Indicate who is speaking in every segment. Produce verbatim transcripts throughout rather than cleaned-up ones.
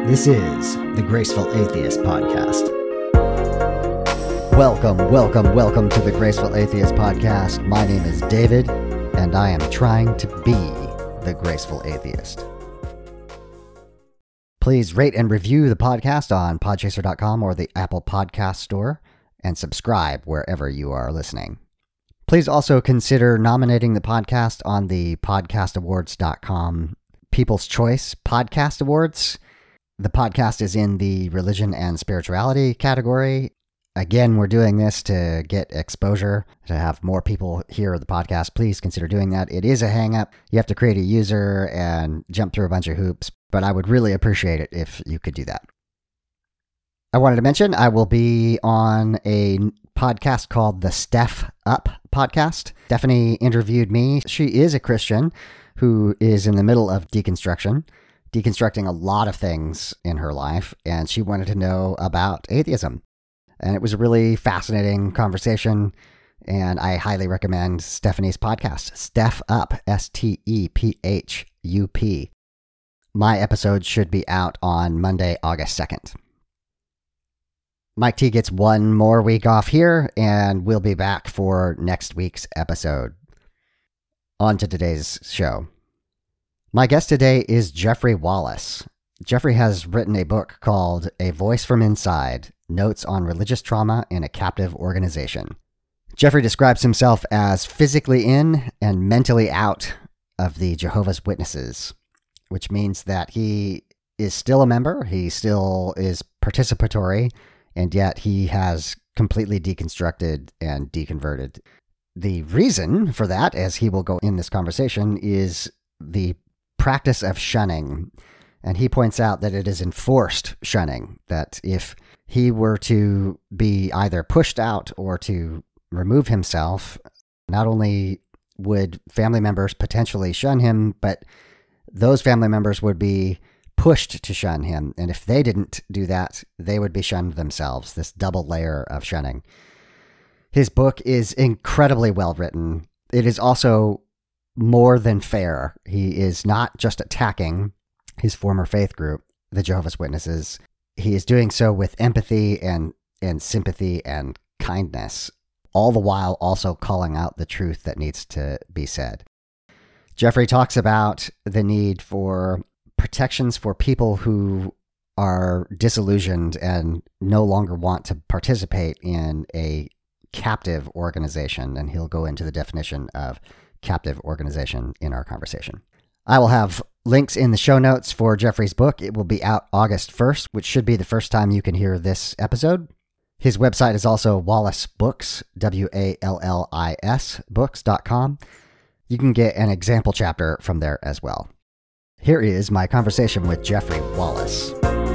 Speaker 1: This is the Graceful Atheist Podcast. Welcome, welcome, welcome to the Graceful Atheist Podcast. My name is David, and I am trying to be the Graceful Atheist. Please rate and review the podcast on podchaser dot com or the Apple Podcast Store, and subscribe wherever you are listening. Please also consider nominating the podcast on the podcast awards dot com People's Choice Podcast Awards. The podcast is in the religion and spirituality category. Again, we're doing this to get exposure, to have more people hear the podcast. Please consider doing that. It is a hang-up. You have to create a user and jump through a bunch of hoops, but I would really appreciate it if you could do that. I wanted to mention I will be on a podcast called the Steph Up Podcast. Stephanie interviewed me. She is a Christian who is in the middle of deconstruction, deconstructing a lot of things in her life, and she wanted to know about atheism. And it was a really fascinating conversation, and I highly recommend Stephanie's podcast, Steph Up, S T E P H U P. My episode should be out on Monday, August second. Mike T gets one more week off here, and we'll be back for next week's episode. On to today's show. My guest today is Jeffrey Wallace. Jeffrey has written a book called A Voice from Inside, Notes on Religious Trauma in a Captive Organization. Jeffrey describes himself as physically in and mentally out of the Jehovah's Witnesses, which means that he is still a member, he still is participatory, and yet he has completely deconstructed and deconverted. The reason for that, as he will go in this conversation, is the practice of shunning. And he points out that it is enforced shunning, that if he were to be either pushed out or to remove himself, not only would family members potentially shun him, but those family members would be pushed to shun him. And if they didn't do that, they would be shunned themselves, this double layer of shunning. His book is incredibly well written. It is also more than fair. He is not just attacking his former faith group, the Jehovah's Witnesses. He is doing so with empathy and, and sympathy and kindness, all the while also calling out the truth that needs to be said. Jeffrey talks about the need for protections for people who are disillusioned and no longer want to participate in a captive organization, and he'll go into the definition of captive organization in our conversation. I will have links in the show notes for Jeffrey's book. It will be out August first, which should be the first time you can hear this episode. His website is also Wallis Books, W A L L I S, books dot com. You can get an example chapter from there as well. Here is my conversation with Jeffrey Wallace.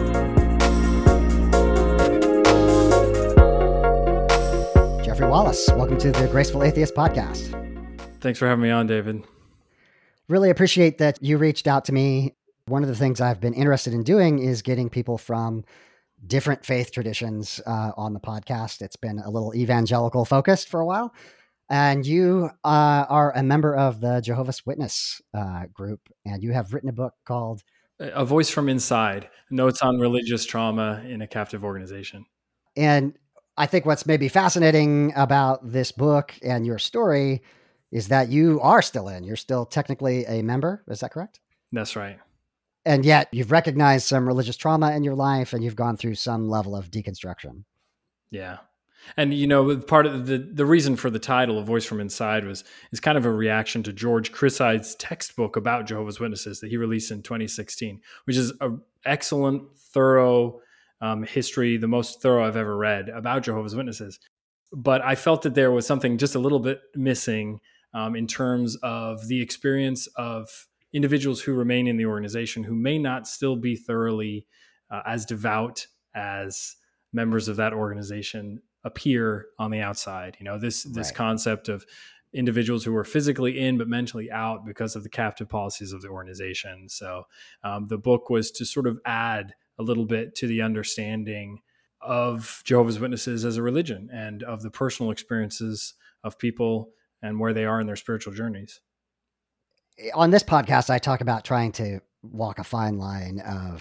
Speaker 1: Jeffrey Wallace, welcome to the Graceful Atheist Podcast.
Speaker 2: Thanks for having me on, David.
Speaker 1: Really appreciate that you reached out to me. One of the things I've been interested in doing is getting people from different faith traditions uh, on the podcast. It's been a little evangelical focused for a while. And you uh, are a member of the Jehovah's Witness uh, group, and you have written a book called
Speaker 2: A Voice from Inside, Notes on Religious Trauma in a Captive Organization.
Speaker 1: And I think what's maybe fascinating about this book and your story is that you are still in. You're still technically a member. Is that correct?
Speaker 2: That's right.
Speaker 1: And yet you've recognized some religious trauma in your life, and you've gone through some level of deconstruction.
Speaker 2: Yeah. And, you know, part of the, the reason for the title, A Voice from Inside, was is kind of a reaction to George Chrysside's textbook about Jehovah's Witnesses that he released in twenty sixteen, which is an excellent, thorough um, history, the most thorough I've ever read about Jehovah's Witnesses. But I felt that there was something just a little bit missing um, in terms of the experience of individuals who remain in the organization who may not still be thoroughly uh, as devout as members of that organization appear on the outside. You know, this this right. concept of individuals who are physically in but mentally out because of the captive policies of the organization. So um, the book was to sort of add a little bit to the understanding of Jehovah's Witnesses as a religion and of the personal experiences of people and where they are in their spiritual journeys.
Speaker 1: On this podcast, I talk about trying to walk a fine line of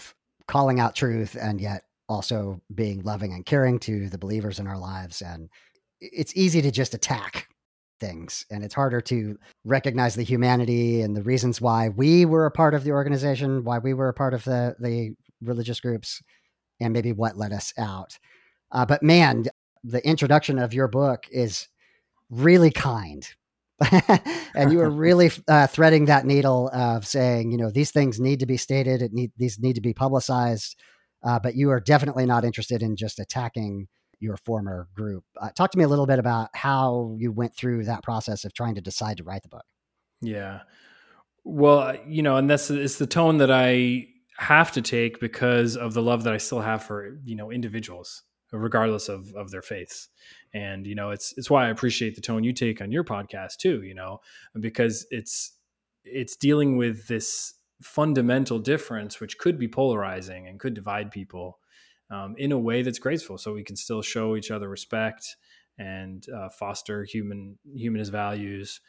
Speaker 1: calling out truth and yet also being loving and caring to the believers in our lives. And it's easy to just attack things, and it's harder to recognize the humanity and the reasons why we were a part of the organization, why we were a part of the, the religious groups, and maybe what let us out. Uh, but man, the introduction of your book is really kind. And you are really uh, threading that needle of saying, you know, these things need to be stated. It need, these need to be publicized. Uh, but you are definitely not interested in just attacking your former group. Uh, talk to me a little bit about how you went through that process of trying to decide to write the book.
Speaker 2: Yeah. Well, you know, and that's, it's the tone that I have to take because of the love that I still have for, you know, individuals, regardless of, of their faiths. And, you know, it's, it's why I appreciate the tone you take on your podcast too, you know, because it's, it's dealing with this fundamental difference, which could be polarizing and could divide people um, in a way that's graceful. So we can still show each other respect and uh, foster human, humanist values.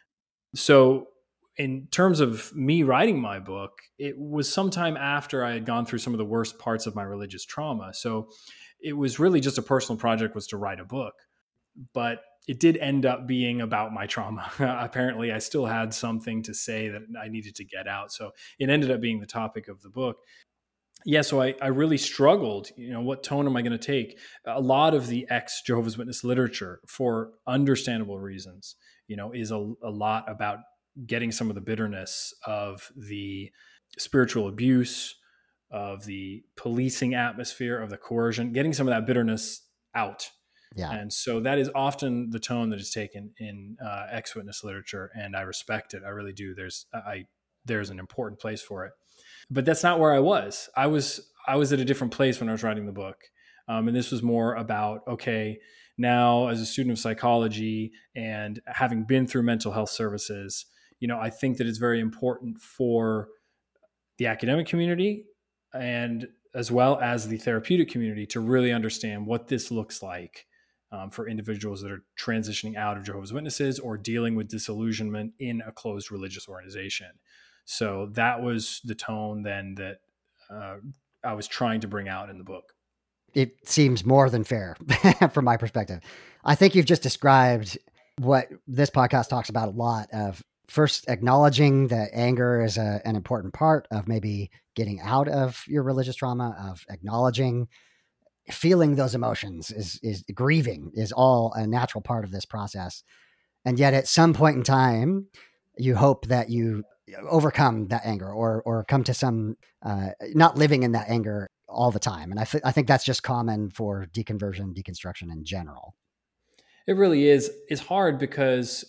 Speaker 2: So in terms of me writing my book, it was sometime after I had gone through some of the worst parts of my religious trauma. So it was really just a personal project, was to write a book. But it did end up being about my trauma. Apparently, I still had something to say that I needed to get out. So it ended up being the topic of the book. Yeah, so I, I really struggled. You know, what tone am I going to take? A lot of the ex-Jehovah's Witness literature, for understandable reasons, you know, is a, a lot about getting some of the bitterness of the spiritual abuse, of the policing atmosphere, of the coercion, getting some of that bitterness out.
Speaker 1: Yeah.
Speaker 2: And so that is often the tone that is taken in uh, ex-witness literature, and I respect it. I really do. There's I there's an important place for it. But that's not where I was. I was I was at a different place when I was writing the book. Um, and this was more about, okay, now as a student of psychology and having been through mental health services, you know, I think that it's very important for the academic community and as well as the therapeutic community to really understand what this looks like um, for individuals that are transitioning out of Jehovah's Witnesses or dealing with disillusionment in a closed religious organization. So that was the tone then that uh, I was trying to bring out in the book.
Speaker 1: It seems more than fair from my perspective. I think you've just described what this podcast talks about a lot of first acknowledging that anger is a, an important part of maybe getting out of your religious trauma, of acknowledging feeling those emotions is, is grieving is all a natural part of this process. And yet at some point in time, you hope that you overcome that anger or, or come to some, uh, not living in that anger all the time. And I, th- I think that's just common for deconversion, deconstruction in general.
Speaker 2: It really is. It's hard because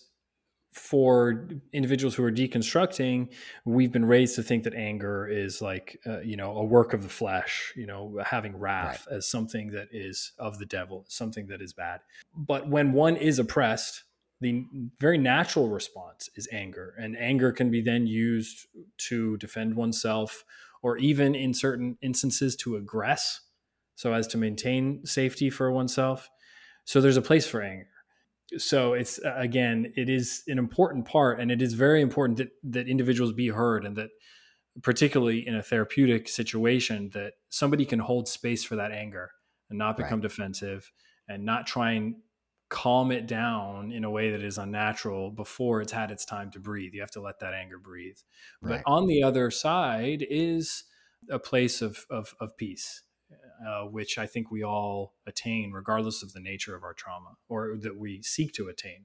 Speaker 2: for individuals who are deconstructing, we've been raised to think that anger is like, uh, you know, a work of the flesh, you know, having wrath right. as something that is of the devil, something that is bad. But when one is oppressed, the very natural response is anger, and anger can be then used to defend oneself or even in certain instances to aggress so as to maintain safety for oneself. So there's a place for anger. So it's, again, it is an important part, and it is very important that, that individuals be heard, and that particularly in a therapeutic situation, that somebody can hold space for that anger and not become right. defensive and not try and calm it down in a way that is unnatural before it's had its time to breathe. You have to let that anger breathe. Right. But on the other side is a place of, of, of peace. Uh, which I think we all attain regardless of the nature of our trauma, or that we seek to attain.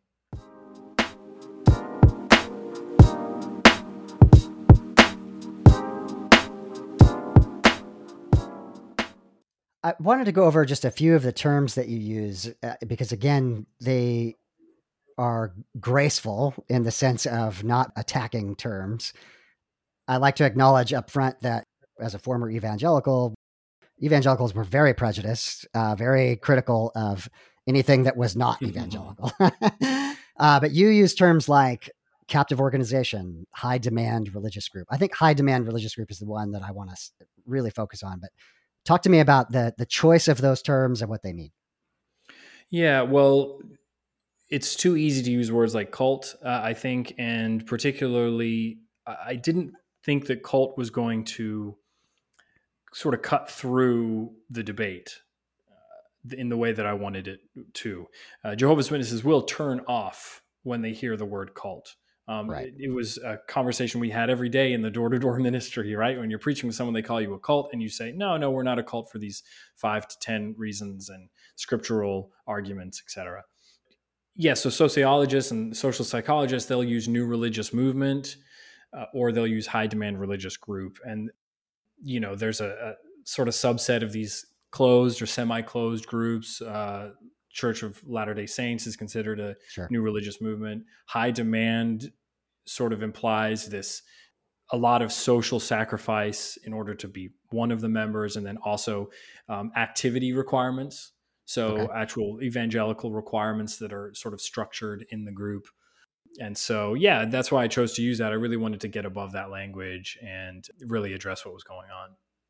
Speaker 1: I wanted to go over just a few of the terms that you use, uh, because again, they are graceful in the sense of not attacking terms. I like to acknowledge up front that as a former evangelical, evangelicals were very prejudiced, uh, very critical of anything that was not evangelical. uh, but you use terms like captive organization, high demand religious group. I think high demand religious group is the one that I want to really focus on. But talk to me about the the choice of those terms and what they mean.
Speaker 2: Yeah, well, it's too easy to use words like cult, uh, I think, and particularly, I didn't think that cult was going to sort of cut through the debate uh, in the way that I wanted it to. Uh, Jehovah's Witnesses will turn off when they hear the word cult. Um,
Speaker 1: Right.
Speaker 2: it, it was a conversation we had every day in the door-to-door ministry, right? When you're preaching with someone, they call you a cult, and you say, no, no, we're not a cult for these five to ten reasons and scriptural arguments, et cetera. Yeah, so sociologists and social psychologists, they'll use new religious movement uh, or they'll use high demand religious group. And, you know, there's a, a sort of subset of these closed or semi-closed groups. Uh, Church of Latter-day Saints is considered a
Speaker 1: Sure.
Speaker 2: new religious movement. High demand sort of implies this, a lot of social sacrifice in order to be one of the members, and then also um, activity requirements. So
Speaker 1: Okay.
Speaker 2: actual evangelical requirements that are sort of structured in the group. And so, yeah, that's why I chose to use that. I really wanted to get above that language and really address what was going on.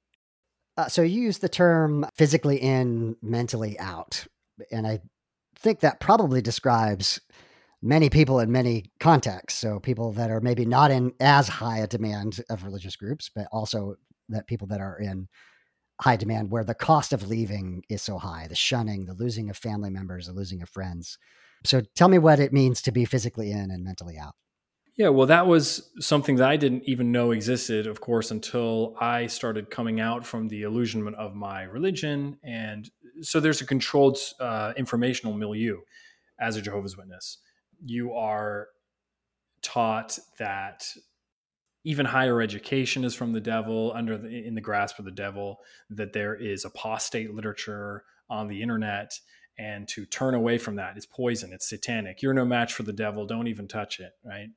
Speaker 1: Uh, so you use the term physically in, mentally out. And I think that probably describes many people in many contexts. So people that are maybe not in as high a demand of religious groups, but also that people that are in high demand where the cost of leaving is so high, the shunning, the losing of family members, the losing of friends. So tell me what it means to be physically in and mentally out.
Speaker 2: Yeah, well, that was something that I didn't even know existed, of course, until I started coming out from the illusionment of my religion. And so there's a controlled uh, informational milieu as a Jehovah's Witness. You are taught that even higher education is from the devil, under the, in the grasp of the devil, that there is apostate literature on the internet, and to turn away from that is poison. It's satanic. You're no match for the devil. Don't even touch it, right?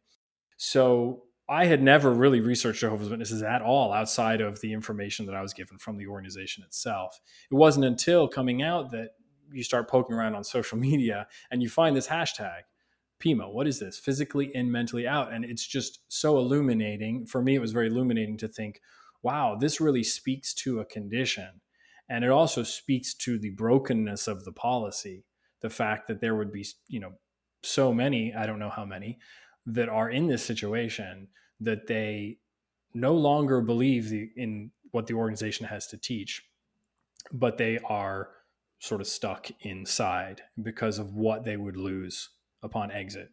Speaker 2: So I had never really researched Jehovah's Witnesses at all outside of the information that I was given from the organization itself. It wasn't until coming out that you start poking around on social media and you find this hashtag, P M O. What is this? Physically in, mentally out. And it's just so illuminating. For me, it was very illuminating to think, wow, this really speaks to a condition. And it also speaks to the brokenness of the policy. The fact that there would be, you know, so many, I don't know how many, that are in this situation that they no longer believe the, in what the organization has to teach, but they are sort of stuck inside because of what they would lose upon exit.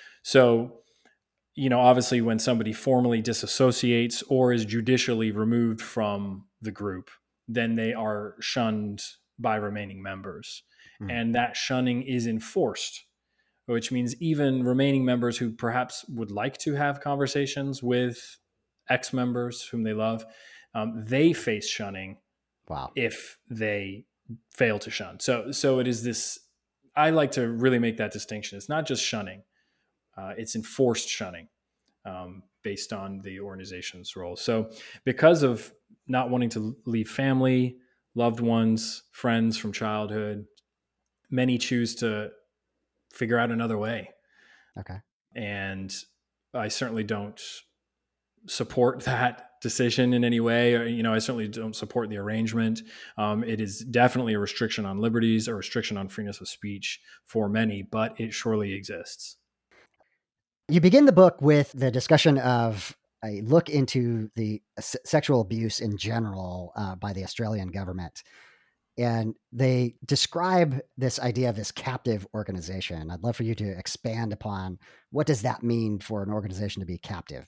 Speaker 2: So, you know, obviously when somebody formally disassociates or is judicially removed from the group, then they are shunned by remaining members. Mm. And that shunning is enforced, which means even remaining members who perhaps would like to have conversations with ex-members whom they love, um, they face shunning.
Speaker 1: Wow.
Speaker 2: If they fail to shun. So, so it is this, I like to really make that distinction. It's not just shunning. Uh, it's enforced shunning um, based on the organization's role. So because of not wanting to leave family, loved ones, friends from childhood, many choose to figure out another way.
Speaker 1: Okay.
Speaker 2: And I certainly don't support that decision in any way. Or, you know, I certainly don't support the arrangement. Um, it is definitely a restriction on liberties, a restriction on freeness of speech for many, but it surely exists.
Speaker 1: You begin the book with the discussion of a look into the s- sexual abuse in general uh, by the Australian government. And they describe this idea of this captive organization. I'd love for you to expand upon what does that mean for an organization to be captive?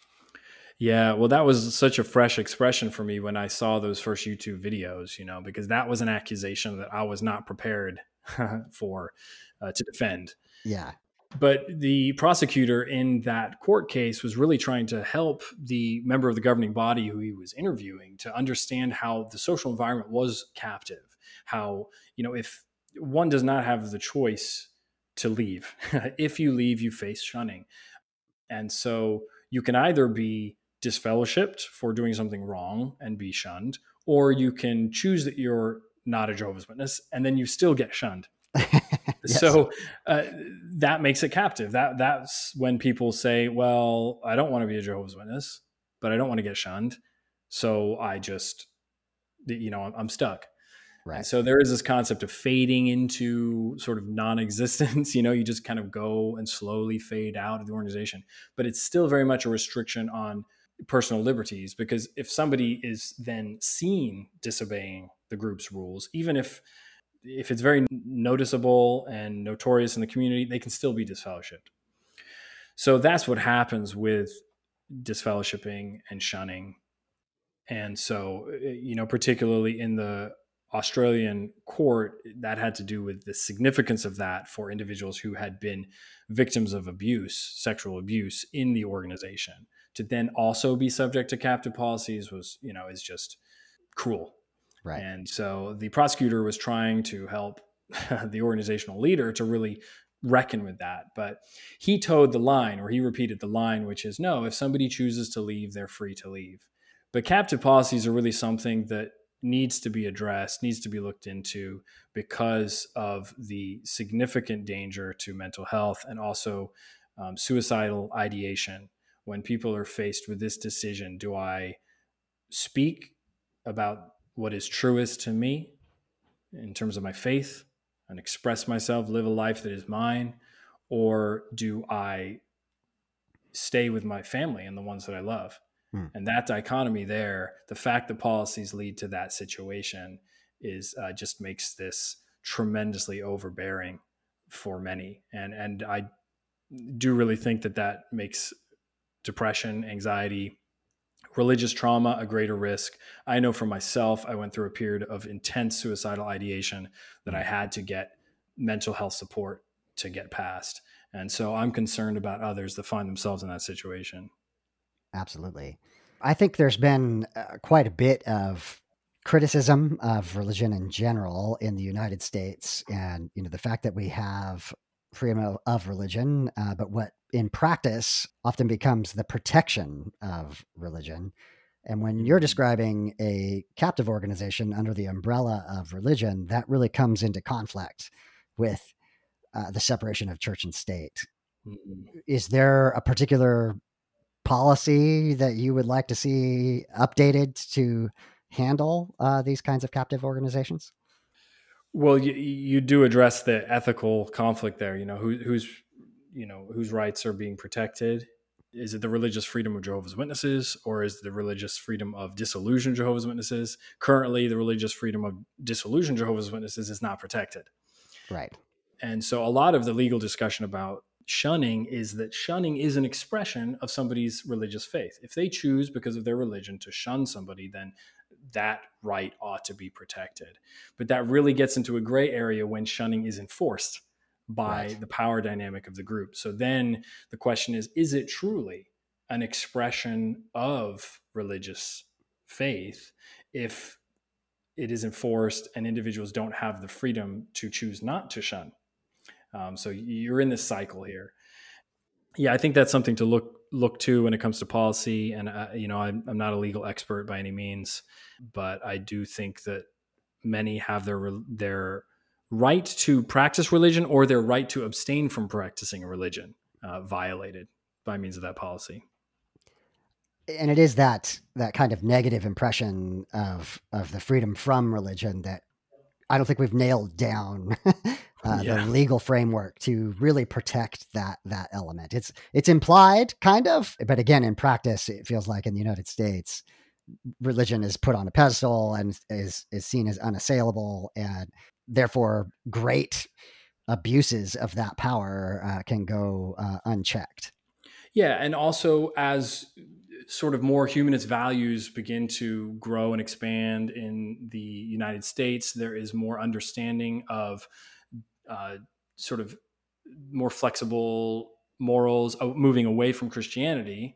Speaker 2: Yeah, well, that was such a fresh expression for me when I saw those first YouTube videos, you know, because that was an accusation that I was not prepared for uh, to defend.
Speaker 1: Yeah.
Speaker 2: But the prosecutor in that court case was really trying to help the member of the governing body who he was interviewing to understand how the social environment was captive. How, you know, if one does not have the choice to leave, if you leave, you face shunning. And so you can either be disfellowshipped for doing something wrong and be shunned, or you can choose that you're not a Jehovah's Witness and then you still get shunned. Yes. So uh, that makes it captive. That that's when people say, well, I don't want to be a Jehovah's Witness, but I don't want to get shunned. So I just, you know, I'm, I'm stuck. Right. And so there is this concept of fading into sort of non-existence. You know, you just kind of go and slowly fade out of the organization, but it's still very much a restriction on personal liberties, because if somebody is then seen disobeying the group's rules, even if if it's very noticeable and notorious in the community, they can still be disfellowshipped. So that's what happens with disfellowshipping and shunning. And so, you know, particularly in the Australian court, that had to do with the significance of that for individuals who had been victims of abuse, sexual abuse in the organization. To then also be subject to captive policies was, you know, is just cruel.
Speaker 1: Right.
Speaker 2: And so the prosecutor was trying to help the organizational leader to really reckon with that. But he towed the line, or he repeated the line, which is, no, if somebody chooses to leave, they're free to leave. But captive policies are really something that needs to be addressed, needs to be looked into, because of the significant danger to mental health and also um, suicidal ideation. When people are faced with this decision, do I speak about what is truest to me in terms of my faith and express myself, live a life that is mine? Or do I stay with my family and the ones that I love? Hmm. And that dichotomy there, the fact that policies lead to that situation is uh, just makes this tremendously overbearing for many. And, and I do really think that that makes depression, anxiety, religious trauma a greater risk. I know for myself, I went through a period of intense suicidal ideation that I had to get mental health support to get past. And so I'm concerned about others that find themselves in that situation.
Speaker 1: Absolutely. I think there's been uh, quite a bit of criticism of religion in general in the United States, and you know the fact that we have freedom of, of religion, uh, but what in practice often becomes the protection of religion. And when you're describing a captive organization under the umbrella of religion, that really comes into conflict with uh, the separation of church and state. Mm-hmm. Is there a particular policy that you would like to see updated to handle uh, these kinds of captive organizations?
Speaker 2: Well, you, you do address the ethical conflict there. You know, who, who's, you know, whose rights are being protected. Is it the religious freedom of Jehovah's Witnesses, or is it the religious freedom of disillusioned Jehovah's Witnesses? Currently, the religious freedom of disillusioned Jehovah's Witnesses is not protected.
Speaker 1: Right.
Speaker 2: And so a lot of the legal discussion about shunning is that shunning is an expression of somebody's religious faith. If they choose because of their religion to shun somebody, then that right ought to be protected. But that really gets into a gray area when shunning is enforced by right. the power dynamic of the group. So then the question is, is it truly an expression of religious faith if it is enforced and individuals don't have the freedom to choose not to shun? Um, so you're in this cycle here. Yeah, I think that's something to look look to when it comes to policy. And uh, you know, I'm, I'm not a legal expert by any means, but I do think that many have their their right to practice religion or their right to abstain from practicing a religion uh, violated by means of that policy.
Speaker 1: And it is that that kind of negative impression of of the freedom from religion that I don't think we've nailed down uh, yeah. the legal framework to really protect that that element. It's it's implied, kind of, but again, in practice, it feels like in the United States, religion is put on a pedestal and is is seen as unassailable, and therefore, great abuses of that power uh, can go uh, unchecked.
Speaker 2: Yeah, and also as sort of more humanist values begin to grow and expand in the United States, there is more understanding of uh, sort of more flexible morals, uh, moving away from Christianity.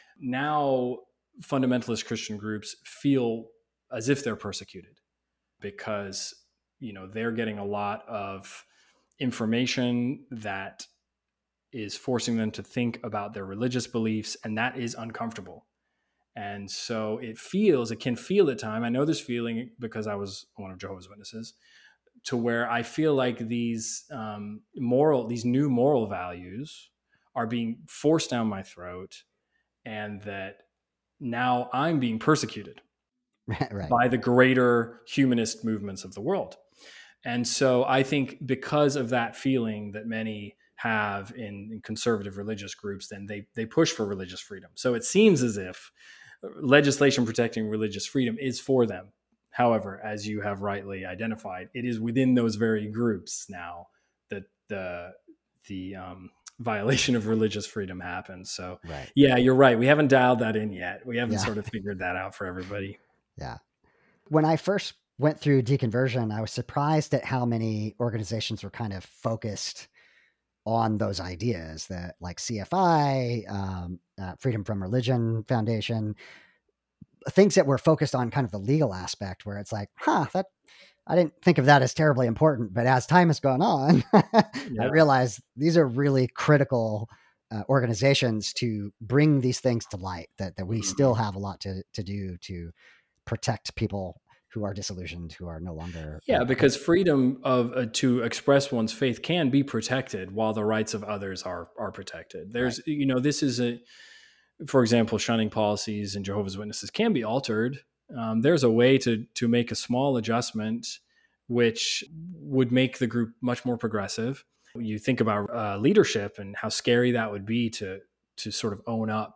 Speaker 2: Now, fundamentalist Christian groups feel as if they're persecuted because, you know, they're getting a lot of information that is forcing them to think about their religious beliefs, and that is uncomfortable. And so it feels, it can feel at time. I know this feeling because I was one of Jehovah's Witnesses, to where I feel like these um, moral, these new moral values are being forced down my throat, and that now I'm being persecuted
Speaker 1: right.
Speaker 2: by the greater humanist movements of the world. And so I think because of that feeling that many have in, in conservative religious groups, then they they push for religious freedom. So it seems as if legislation protecting religious freedom is for them. However, as you have rightly identified, it is within those very groups now that the the um, violation of religious freedom happens. So,
Speaker 1: right.
Speaker 2: yeah, you're right. We haven't dialed that in yet. We haven't
Speaker 1: Yeah.
Speaker 2: sort of figured that out for everybody.
Speaker 1: Yeah. When I first went through deconversion, I was surprised at how many organizations were kind of focused on those ideas, that like C F I, um, uh, Freedom from Religion Foundation, things that were focused on kind of the legal aspect, where it's like, huh, that I didn't think of that as terribly important. But as time has gone on,
Speaker 2: Yeah.
Speaker 1: I realized these are really critical uh, organizations to bring these things to light, that, that we
Speaker 2: Mhm.
Speaker 1: still have a lot to, to do to protect people who are disillusioned, who are no longer.
Speaker 2: Yeah,
Speaker 1: uh,
Speaker 2: because freedom of uh, to express one's faith can be protected while the rights of others are are protected. There's,
Speaker 1: Right.
Speaker 2: you know, this is a, for example, shunning policies in Jehovah's Witnesses can be altered. Um, there's a way to to make a small adjustment, which would make the group much more progressive. You think about uh, leadership and how scary that would be to to sort of own up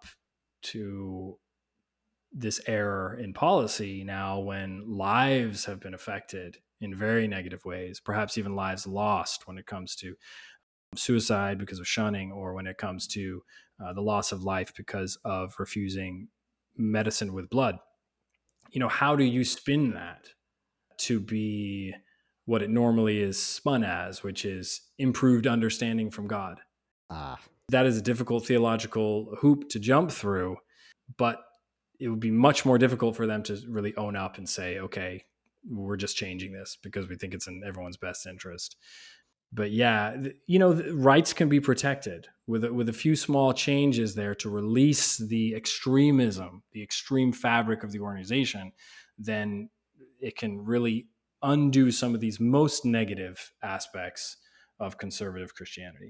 Speaker 2: to this error in policy now, when lives have been affected in very negative ways, perhaps even lives lost when it comes to suicide because of shunning, or when it comes to uh, the loss of life because of refusing medicine with blood. You know, how do you spin that to be what it normally is spun as, which is improved understanding from God?
Speaker 1: Ah,
Speaker 2: That is a difficult theological hoop to jump through, but it would be much more difficult for them to really own up and say, okay, we're just changing this because we think it's in everyone's best interest. But yeah, you know, rights can be protected with a, with a few small changes there to release the extremism, the extreme fabric of the organization. Then it can really undo some of these most negative aspects of conservative Christianity.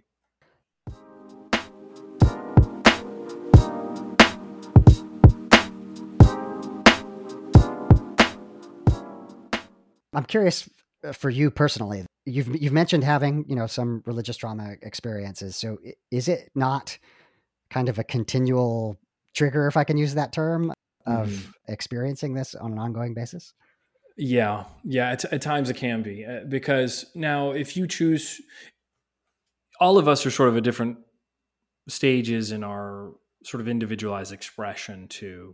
Speaker 1: I'm curious for you personally. You've you've mentioned having, you know, some religious trauma experiences. So is it not kind of a continual trigger, if I can use that term, of
Speaker 2: Mm-hmm.
Speaker 1: experiencing this on an ongoing basis?
Speaker 2: Yeah, yeah. At, at times it can be uh, because now, if you choose, all of us are sort of at different stages in our sort of individualized expression too.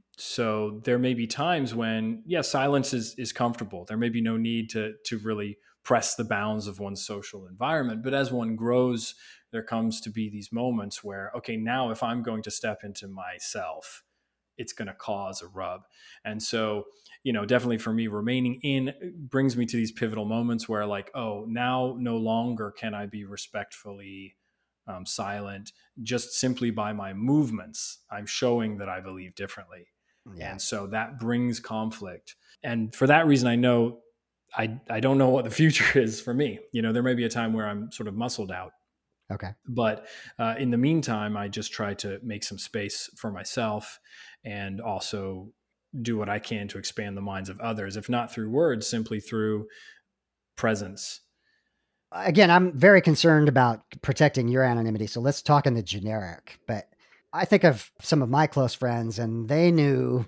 Speaker 2: So there may be times when, yeah, silence is is comfortable. There may be no need to to really press the bounds of one's social environment. But as one grows, there comes to be these moments where, okay, now if I'm going to step into myself, it's going to cause a rub. And so, you know, definitely for me, remaining in brings me to these pivotal moments where, like, oh, now no longer can I be respectfully um, silent just simply by my movements. I'm showing that I believe differently.
Speaker 1: Yeah.
Speaker 2: And so that brings conflict. And for that reason, I know I, I don't know what the future is for me. You know, there may be a time where I'm sort of muscled out.
Speaker 1: Okay.
Speaker 2: But uh, in the meantime, I just try to make some space for myself and also do what I can to expand the minds of others, if not through words, simply through presence.
Speaker 1: Again, I'm very concerned about protecting your anonymity. So let's talk in the generic. But I think of some of my close friends, and they knew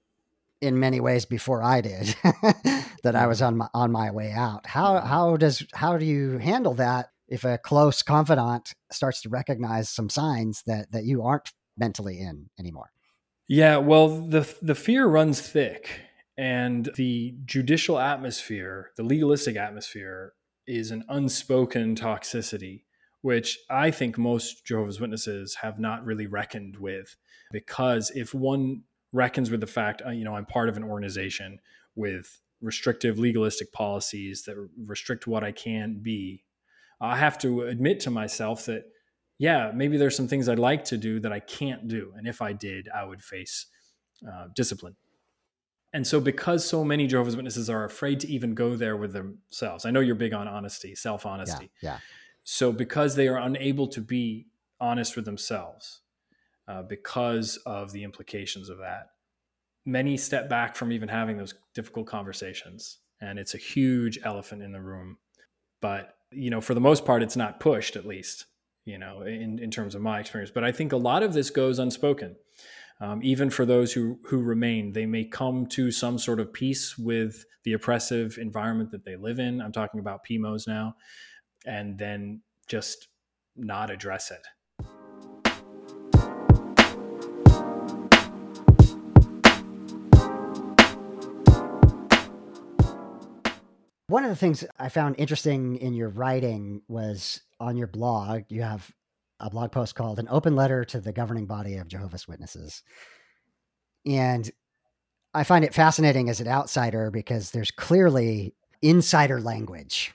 Speaker 1: in many ways before I did that I was on my on my way out. How how does how do you handle that if a close confidant starts to recognize some signs that that you aren't mentally in anymore?
Speaker 2: Yeah, well, the the fear runs thick, and the judicial atmosphere, the legalistic atmosphere, is an unspoken toxicity, which I think most Jehovah's Witnesses have not really reckoned with. Because if one reckons with the fact, uh, you know, I'm part of an organization with restrictive legalistic policies that restrict what I can be, I have to admit to myself that, yeah, maybe there's some things I'd like to do that I can't do. And if I did, I would face uh, discipline. And so, because so many Jehovah's Witnesses are afraid to even go there with themselves, I know you're big on honesty, self honesty.
Speaker 1: Yeah, yeah.
Speaker 2: So, because they are unable to be honest with themselves, uh, because of the implications of that, many step back from even having those difficult conversations. And it's a huge elephant in the room. But, you know, for the most part, it's not pushed, at least. you know, in, in terms of my experience. But I think a lot of this goes unspoken. Um, even for those who who remain, they may come to some sort of peace with the oppressive environment that they live in. I'm talking about P M Os now, and then just not address it.
Speaker 1: One of the things I found interesting in your writing was on your blog, you have a blog post called An Open Letter to the Governing Body of Jehovah's Witnesses. And I find it fascinating as an outsider because there's clearly insider language.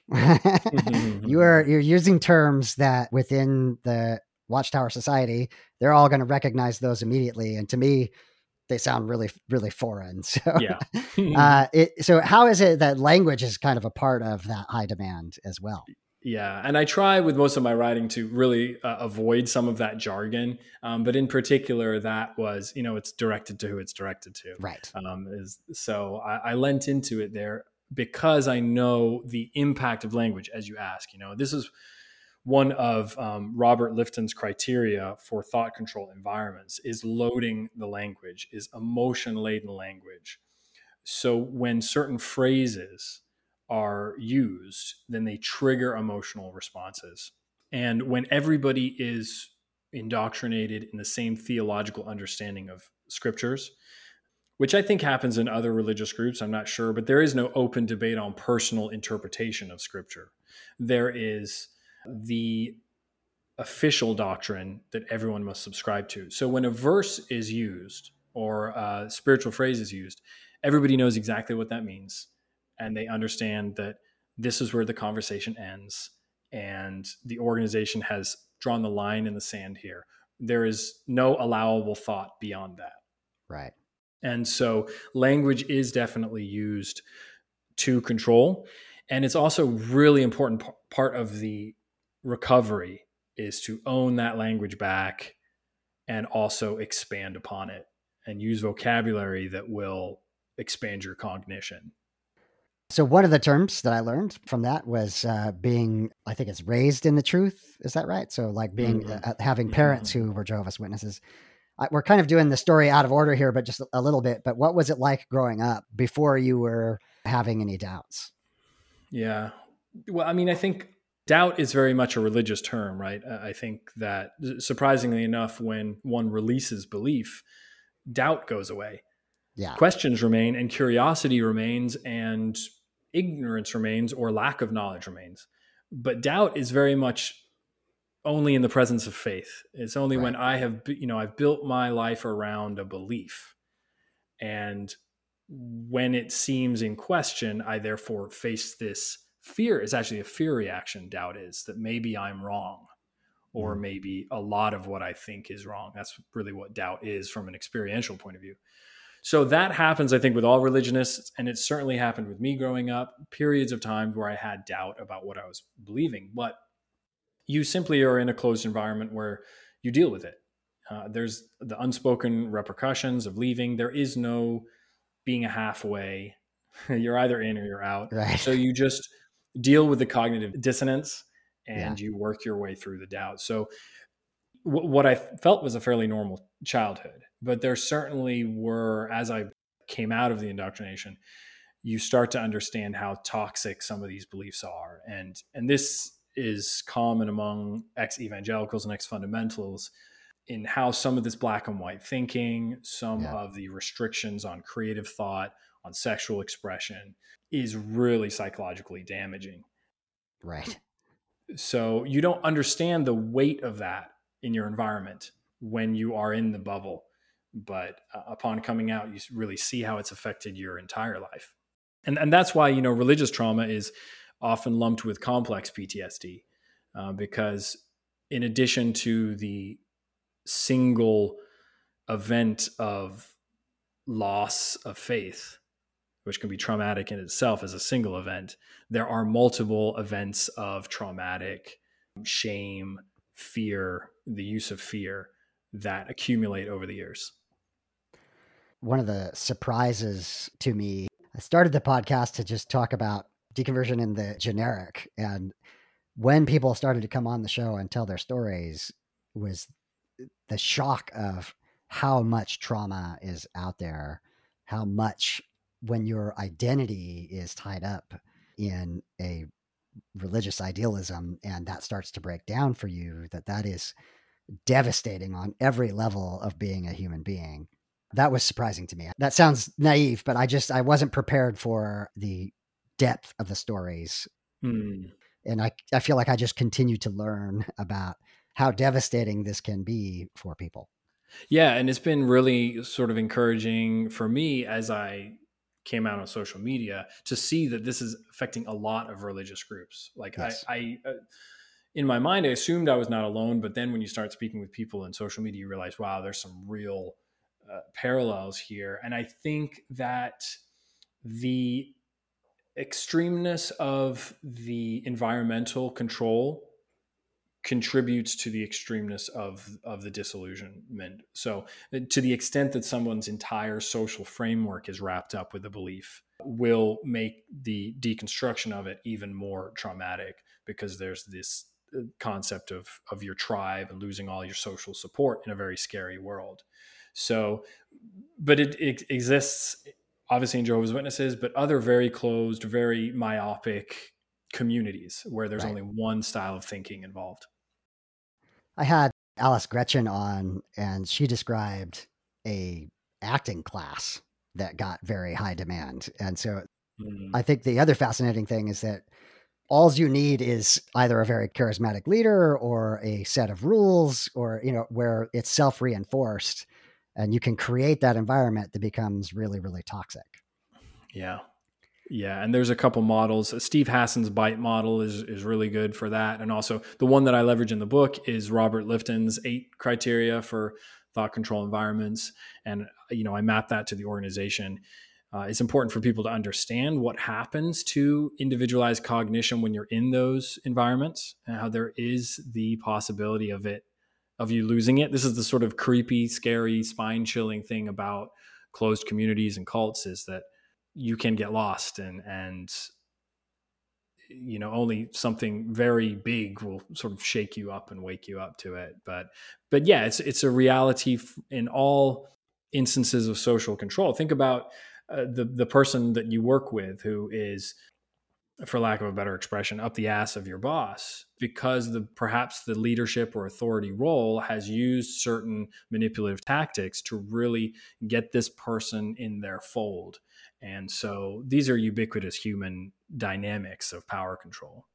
Speaker 1: you are you're using terms that within the Watchtower Society, they're all going to recognize those immediately. And to me, they sound really, really foreign. So,
Speaker 2: yeah.
Speaker 1: uh, it, so how is it that language is kind of a part of that high demand as well?
Speaker 2: Yeah. And I try with most of my writing to really uh, avoid some of that jargon. Um, but in particular, that was, you know, it's directed to who it's directed to.
Speaker 1: Right.
Speaker 2: Um, is, so I, I lent into it there because I know the impact of language, as you ask. You know, this is one of um, Robert Lifton's criteria for thought control environments is loading the language, is emotion laden language. So when certain phrases are used, then they trigger emotional responses. And when everybody is indoctrinated in the same theological understanding of scriptures, which I think happens in other religious groups, I'm not sure, but there is no open debate on personal interpretation of scripture. There is the official doctrine that everyone must subscribe to. So when a verse is used or a spiritual phrase is used, everybody knows exactly what that means. And they understand that this is where the conversation ends. And the organization has drawn the line in the sand here. There is no allowable thought beyond that.
Speaker 1: Right.
Speaker 2: And so language is definitely used to control. And it's also really important p- part of the recovery is to own that language back and also expand upon it and use vocabulary that will expand your cognition.
Speaker 1: So one of the terms that I learned from that was uh, being, I think it's raised in the truth. Is that right? So like being, mm-hmm. uh, having parents mm-hmm. who were Jehovah's Witnesses. I, we're kind of doing the story out of order here, but just a little bit. But what was it like growing up before you were having any doubts?
Speaker 2: Yeah. Well, I mean, I think doubt is very much a religious term, right? I think that surprisingly enough, when one releases belief, doubt goes away.
Speaker 1: Yeah.
Speaker 2: Questions remain and curiosity remains and ignorance remains or lack of knowledge remains. But doubt is very much only in the presence of faith. It's only right. when I have, you know, I've built my life around a belief. And when it seems in question, I therefore face this fear. It's actually a fear reaction, doubt is, that maybe I'm wrong, or mm. maybe a lot of what I think is wrong. That's really what doubt is from an experiential point of view. So that happens, I think, with all religionists, and it certainly happened with me growing up, periods of time where I had doubt about what I was believing. But you simply are in a closed environment where you deal with it. Uh, there's the unspoken repercussions of leaving. There is no being a halfway. You're either in or you're out.
Speaker 1: Right.
Speaker 2: So you just deal with the cognitive dissonance and
Speaker 1: yeah.
Speaker 2: you work your way through the doubt. So w- what I felt was a fairly normal childhood, but there certainly were, as I came out of the indoctrination, you start to understand how toxic some of these beliefs are. And, and this is common among ex-evangelicals and ex-fundamentals in how some of this black and white thinking, some yeah. of the restrictions on creative thought, on sexual expression is really psychologically damaging.
Speaker 1: Right.
Speaker 2: So you don't understand the weight of that in your environment when you are in the bubble. But uh, upon coming out, you really see how it's affected your entire life. And, and that's why, you know, religious trauma is often lumped with complex P T S D uh, because in addition to the single event of loss of faith, which can be traumatic in itself as a single event, there are multiple events of traumatic shame, fear, the use of fear that accumulate over the years.
Speaker 1: One of the surprises to me, I started the podcast to just talk about deconversion in the generic. And when people started to come on the show and tell their stories was the shock of how much trauma is out there, how much when your identity is tied up in a religious idealism and that starts to break down for you, that that is devastating on every level of being a human being. That was surprising to me. That sounds naive, but I just, I wasn't prepared for the depth of the stories.
Speaker 2: Mm.
Speaker 1: And I, I feel like I just continue to learn about how devastating this can be for people.
Speaker 2: Yeah. And it's been really sort of encouraging for me as I came out on social media to see that this is affecting a lot of religious groups. Like
Speaker 1: Yes.
Speaker 2: I, I uh, in my mind, I assumed I was not alone, but then when you start speaking with people in social media, you realize, wow, there's some real uh, parallels here. And I think that the extremeness of the environmental control contributes to the extremeness of of the disillusionment. So to the extent that someone's entire social framework is wrapped up with a belief will make the deconstruction of it even more traumatic, because there's this concept of of your tribe and losing all your social support in a very scary world. So but it, it exists obviously in Jehovah's Witnesses, but other very closed, very myopic communities where there's
Speaker 1: Right.
Speaker 2: only one style of thinking involved.
Speaker 1: I had Alice Gretchen on, and she described a acting class that got very high demand. And so mm. I think the other fascinating thing is that all you need is either a very charismatic leader or a set of rules, or, you know, where it's self-reinforced, and you can create that environment that becomes really, really toxic.
Speaker 2: Yeah. Yeah. And there's a couple models. Steve Hassan's BITE model is, is really good for that. And also the one that I leverage in the book is Robert Lifton's eight criteria for thought control environments. And, you know, I map that to the organization. Uh, it's important for people to understand what happens to individualized cognition when you're in those environments, and how there is the possibility of it, of you losing it. This is the sort of creepy, scary, spine chilling thing about closed communities and cults, is that you can get lost, and, and, you know, only something very big will sort of shake you up and wake you up to it. But, but yeah, it's, it's a reality in all instances of social control. Think about uh, the, the person that you work with who is, for lack of a better expression, up the ass of your boss, because the perhaps the leadership or authority role has used certain manipulative tactics to really get this person in their fold. And so these are ubiquitous human dynamics of power control.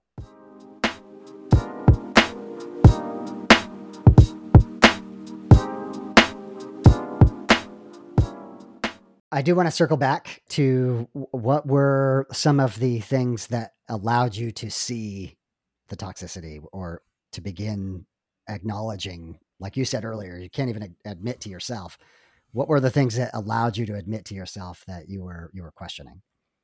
Speaker 1: I do want to circle back to what were some of the things that allowed you to see the toxicity, or to begin acknowledging, like you said earlier, you can't even admit to yourself. What were the things that allowed you to admit to yourself that you were, you were questioning?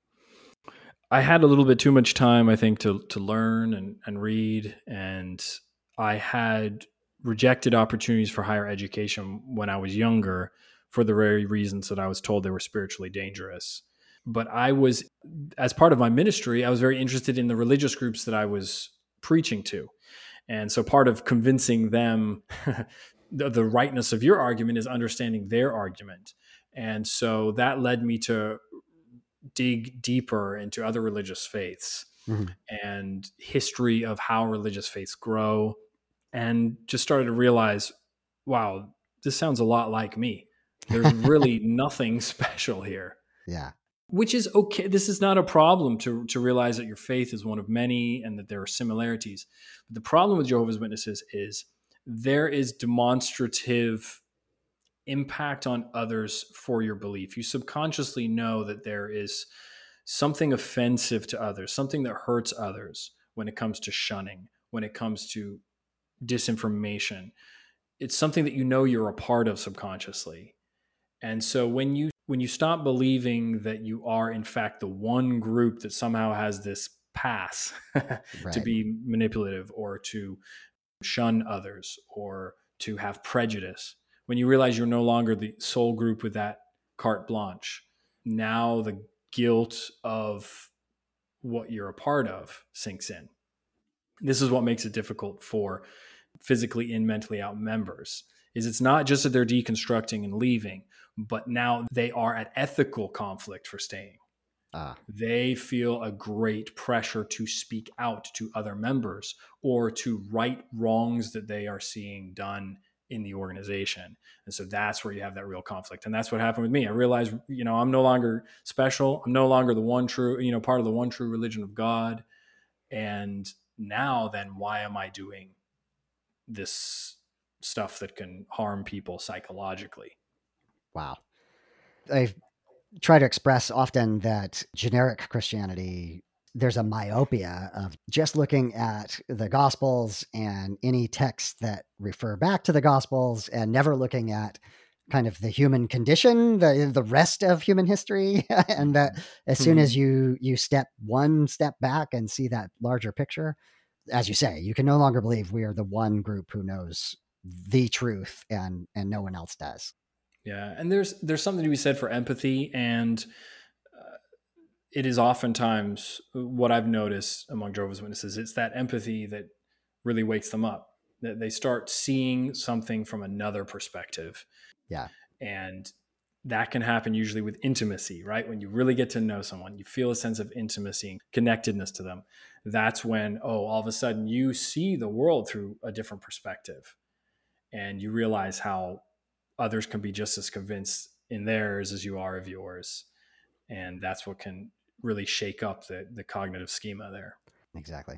Speaker 2: I had a little bit too much time, I think, to, to learn and, and read. And I had rejected opportunities for higher education when I was younger, for the very reasons that I was told they were spiritually dangerous. But I was, as part of my ministry, I was very interested in the religious groups that I was preaching to. And so part of convincing them the, the rightness of your argument is understanding their argument. And so that led me to dig deeper into other religious faiths, mm-hmm. and history of how religious faiths grow, and just started to realize, wow, this sounds a lot like me. There's really nothing special here.
Speaker 1: Yeah.
Speaker 2: Which is okay. This is not a problem to, to realize that your faith is one of many and that there are similarities. But the problem with Jehovah's Witnesses is there is demonstrative impact on others for your belief. You subconsciously know that there is something offensive to others, something that hurts others when it comes to shunning, when it comes to disinformation. It's something that you know you're a part of subconsciously. And so when you when you stop believing that you are in fact the one group that somehow has this pass right. to be manipulative or to shun others or to have prejudice, when you realize you're no longer the sole group with that carte blanche, now the guilt of what you're a part of sinks in. This is what makes it difficult for physically in, mentally out members, is it's not just that they're deconstructing and leaving, but now they are at ethical conflict for staying.
Speaker 1: Ah.
Speaker 2: They feel a great pressure to speak out to other members or to right wrongs that they are seeing done in the organization. And so that's where you have that real conflict. And that's what happened with me. I realized, you know, I'm no longer special. I'm no longer the one true, you know, part of the one true religion of God. And now then, why am I doing this stuff that can harm people psychologically?
Speaker 1: Wow. I try to express often that generic Christianity, there's a myopia of just looking at the Gospels and any texts that refer back to the Gospels and never looking at kind of the human condition, the the rest of human history. And that as soon as you you step one step back and see that larger picture, as you say, you can no longer believe we are the one group who knows the truth and and no one else does.
Speaker 2: Yeah, and there's there's something to be said for empathy, and uh, it is oftentimes what I've noticed among Jehovah's Witnesses. It's that empathy that really wakes them up. That they start seeing something from another perspective.
Speaker 1: Yeah.
Speaker 2: And that can happen usually with intimacy, right? When you really get to know someone, you feel a sense of intimacy and connectedness to them. That's when, oh, all of a sudden you see the world through a different perspective, and you realize how others can be just as convinced in theirs as you are of yours. And that's what can really shake up the, the cognitive schema there.
Speaker 1: Exactly.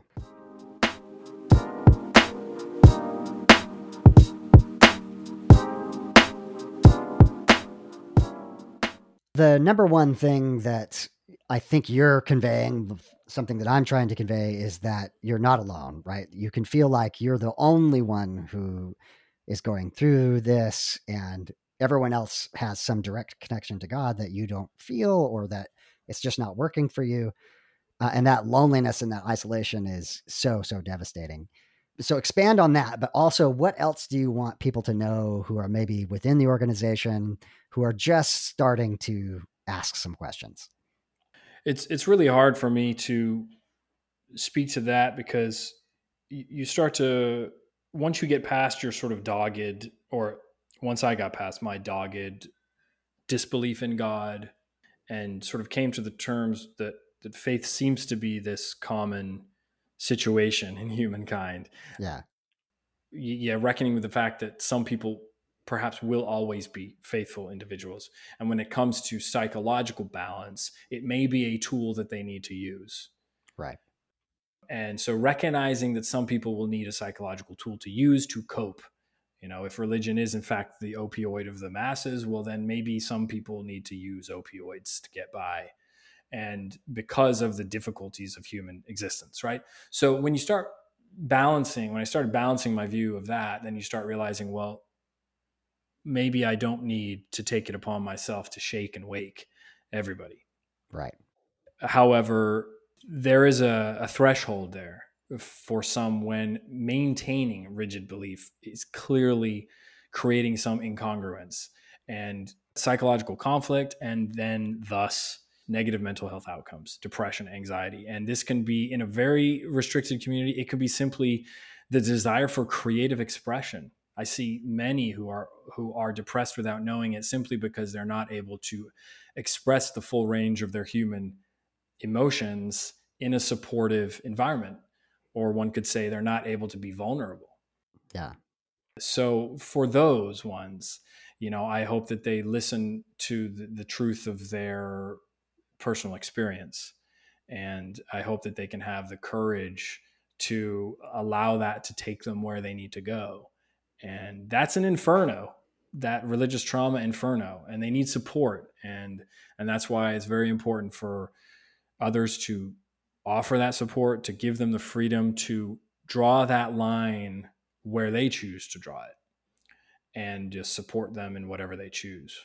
Speaker 1: The number one thing that I think you're conveying, something that I'm trying to convey, is that you're not alone, right? You can feel like you're the only one who is going through this, and everyone else has some direct connection to God that you don't feel, or that it's just not working for you. Uh, and that loneliness and that isolation is so, so devastating. So expand on that, but also what else do you want people to know who are maybe within the organization, who are just starting to ask some questions?
Speaker 2: It's, it's really hard for me to speak to that because you start to, once you get past your sort of dogged, or once I got past my dogged disbelief in God and sort of came to the terms that, that faith seems to be this common situation in humankind.
Speaker 1: Yeah.
Speaker 2: Yeah, reckoning with the fact that some people perhaps will always be faithful individuals. And when it comes to psychological balance, it may be a tool that they need to use.
Speaker 1: Right.
Speaker 2: And so recognizing that some people will need a psychological tool to use to cope. You know, if religion is in fact the opioid of the masses, well, then maybe some people need to use opioids to get by. And because of the difficulties of human existence, right? So when you start balancing, when I started balancing my view of that, then you start realizing, well, maybe I don't need to take it upon myself to shake and wake everybody.
Speaker 1: Right.
Speaker 2: However, there is a, a threshold there for some when maintaining rigid belief is clearly creating some incongruence and psychological conflict, and then thus negative mental health outcomes, depression, anxiety. And this can be in a very restricted community. It could be simply the desire for creative expression. I see many who are who are depressed without knowing it, simply because they're not able to express the full range of their human emotions in a supportive environment. Or one could say they're not able to be vulnerable.
Speaker 1: Yeah.
Speaker 2: So for those ones, you know, I hope that they listen to the, the truth of their personal experience. And I hope that they can have the courage to allow that to take them where they need to go. And that's an inferno, that religious trauma inferno, and they need support. And, and that's why it's very important for others to offer that support, to give them the freedom to draw that line where they choose to draw it, and just support them in whatever they choose.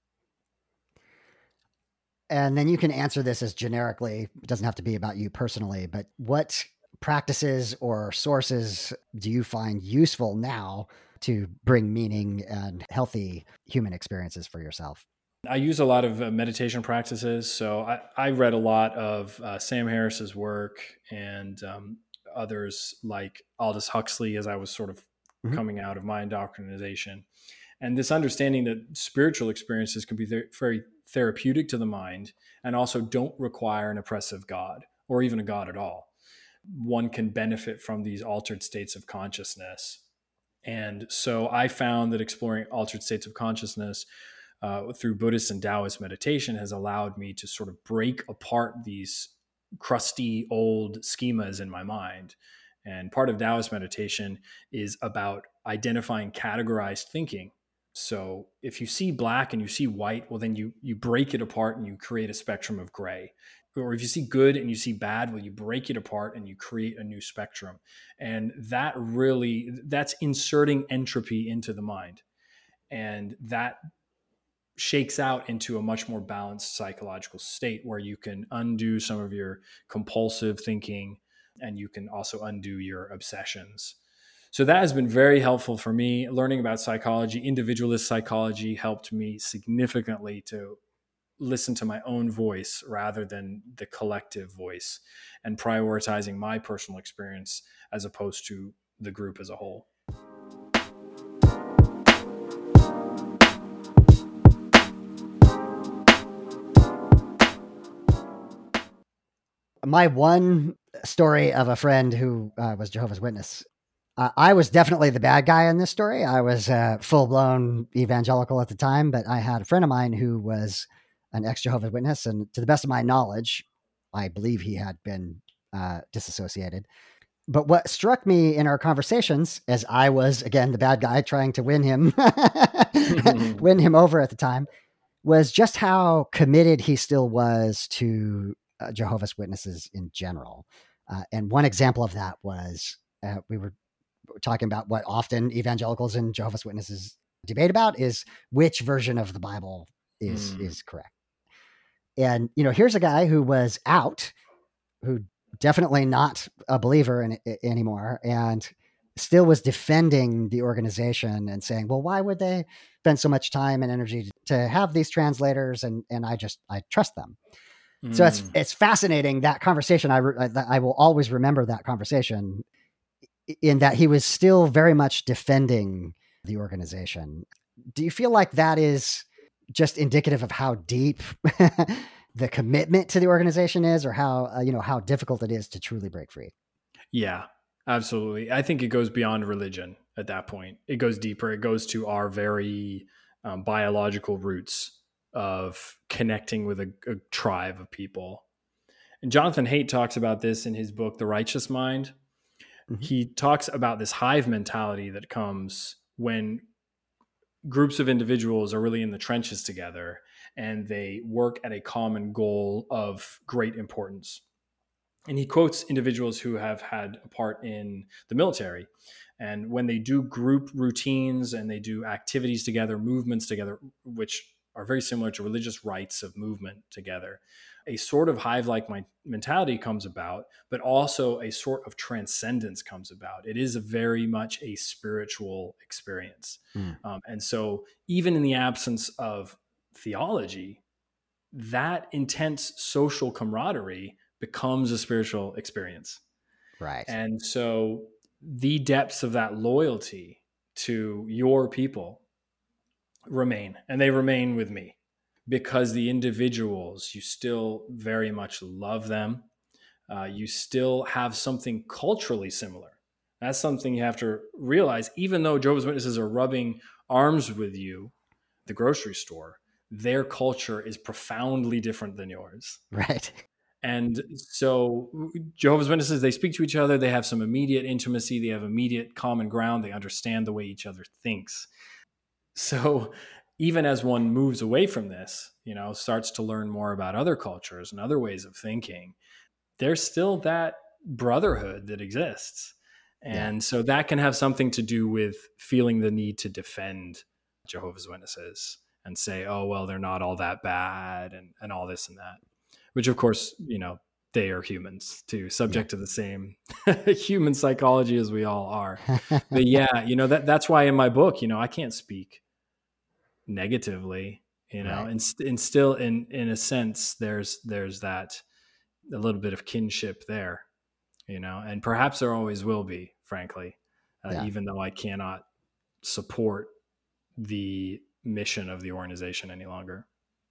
Speaker 1: And then you can answer this as generically. It doesn't have to be about you personally, but what practices or sources do you find useful now to bring meaning and healthy human experiences for yourself?
Speaker 2: I use a lot of uh, meditation practices. So I, I read a lot of uh, Sam Harris's work, and um, others like Aldous Huxley as I was sort of
Speaker 1: Mhm.
Speaker 2: coming out of my indoctrination. And this understanding that spiritual experiences can be very therapeutic to the mind and also don't require an oppressive God or even a God at all. One can benefit from these altered states of consciousness. And so I found that exploring altered states of consciousness uh, through Buddhist and Taoist meditation has allowed me to sort of break apart these crusty old schemas in my mind. And part of Taoist meditation is about identifying categorized thinking. So if you see black and you see white, well, then you you break it apart and you create a spectrum of gray. Or if you see good and you see bad, well, you break it apart and you create a new spectrum. And that really, that's inserting entropy into the mind. And that shakes out into a much more balanced psychological state where you can undo some of your compulsive thinking and you can also undo your obsessions. So that has been very helpful for me. Learning about psychology, individualist psychology, helped me significantly to listen to my own voice rather than the collective voice, and prioritizing my personal experience as opposed to the group as a whole.
Speaker 1: My one story of a friend who uh, was Jehovah's Witness, uh, I was definitely the bad guy in this story. I was uh, full-blown evangelical at the time, but I had a friend of mine who was an ex-Jehovah's Witness, and to the best of my knowledge, I believe he had been uh, disassociated. But what struck me in our conversations, as I was, again, the bad guy trying to win him, win him over at the time, was just how committed he still was to uh, Jehovah's Witnesses in general. Uh, and one example of that was uh, we were talking about what often evangelicals and Jehovah's Witnesses debate about is which version of the Bible is mm. is correct. And, you know, here's a guy who was out, who definitely not a believer in it anymore, and still was defending the organization and saying, well, why would they spend so much time and energy to have these translators? And, and I just, I trust them. Mm. So it's, it's fascinating, that conversation. I, I, I will always remember that conversation, in that he was still very much defending the organization. Do you feel like that is just indicative of how deep the commitment to the organization is, or how, uh, you know, how difficult it is to truly break free?
Speaker 2: Yeah, absolutely. I think it goes beyond religion at that point. It goes deeper. It goes to our very um, biological roots of connecting with a, a tribe of people. And Jonathan Haidt talks about this in his book, The Righteous Mind. Mm-hmm. He talks about this hive mentality that comes when groups of individuals are really in the trenches together and they work at a common goal of great importance. And he quotes individuals who have had a part in the military. And when they do group routines and they do activities together, movements together, which are very similar to religious rites of movement together, a sort of hive-like mentality comes about, but also a sort of transcendence comes about. It is a very much a spiritual experience. Mm. Um, and so even in the absence of theology, that intense social camaraderie becomes a spiritual experience.
Speaker 1: Right.
Speaker 2: And so the depths of that loyalty to your people remain, and they remain with me, because the individuals, you still very much love them. Uh, you still have something culturally similar. That's something you have to realize. Even though Jehovah's Witnesses are rubbing arms with you at the grocery store, their culture is profoundly different than yours.
Speaker 1: Right.
Speaker 2: And so Jehovah's Witnesses, they speak to each other. They have some immediate intimacy. They have immediate common ground. They understand the way each other thinks. So even as one moves away from this, you know, starts to learn more about other cultures and other ways of thinking, there's still that brotherhood that exists. And yeah. So that can have something to do with feeling the need to defend Jehovah's Witnesses and say, oh, well, they're not all that bad and, and all this and that, which of course, you know, they are humans too, subject yeah. to the same human psychology as we all are. But yeah, you know, that that's why in my book, you know, I can't speak negatively, you know, right. and, and still in, in a sense, there's, there's that a little bit of kinship there. you know, and perhaps there always will be, frankly, uh,
Speaker 1: Yeah.
Speaker 2: even though I cannot support the mission of the organization any longer.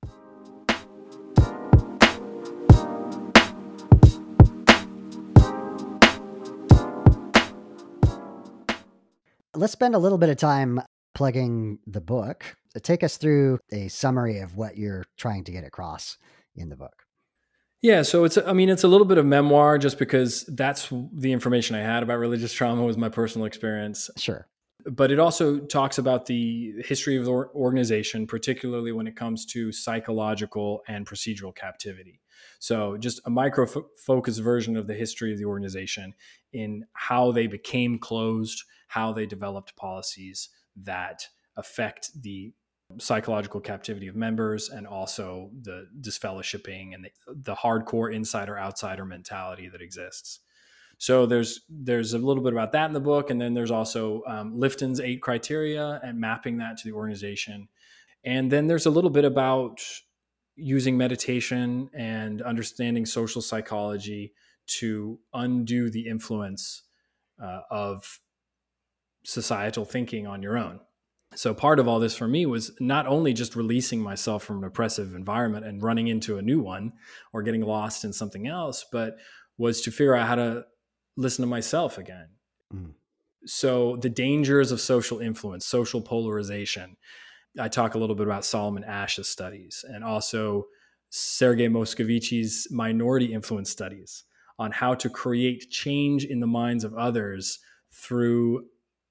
Speaker 1: Let's spend a little bit of time plugging the book. Take us through a summary of what you're trying to get across in the book.
Speaker 2: Yeah, so it's, I mean, it's a little bit of memoir just because that's the information I had about religious trauma was my personal experience.
Speaker 1: Sure.
Speaker 2: But it also talks about the history of the organization, particularly when it comes to psychological and procedural captivity. So just a micro-focused version of the history of the organization in how they became closed, how they developed policies that affect the psychological captivity of members, and also the disfellowshipping and the, the hardcore insider-outsider mentality that exists. So there's there's a little bit about that in the book, and then there's also um, Lifton's eight criteria and mapping that to the organization. And then there's a little bit about using meditation and understanding social psychology to undo the influence uh, of societal thinking on your own. So part of all this for me was not only just releasing myself from an oppressive environment and running into a new one or getting lost in something else, but was to figure out how to listen to myself again. Mm. So the dangers of social influence, social polarization. I talk a little bit about Solomon Asch's studies and also Sergei Moscovici's minority influence studies on how to create change in the minds of others through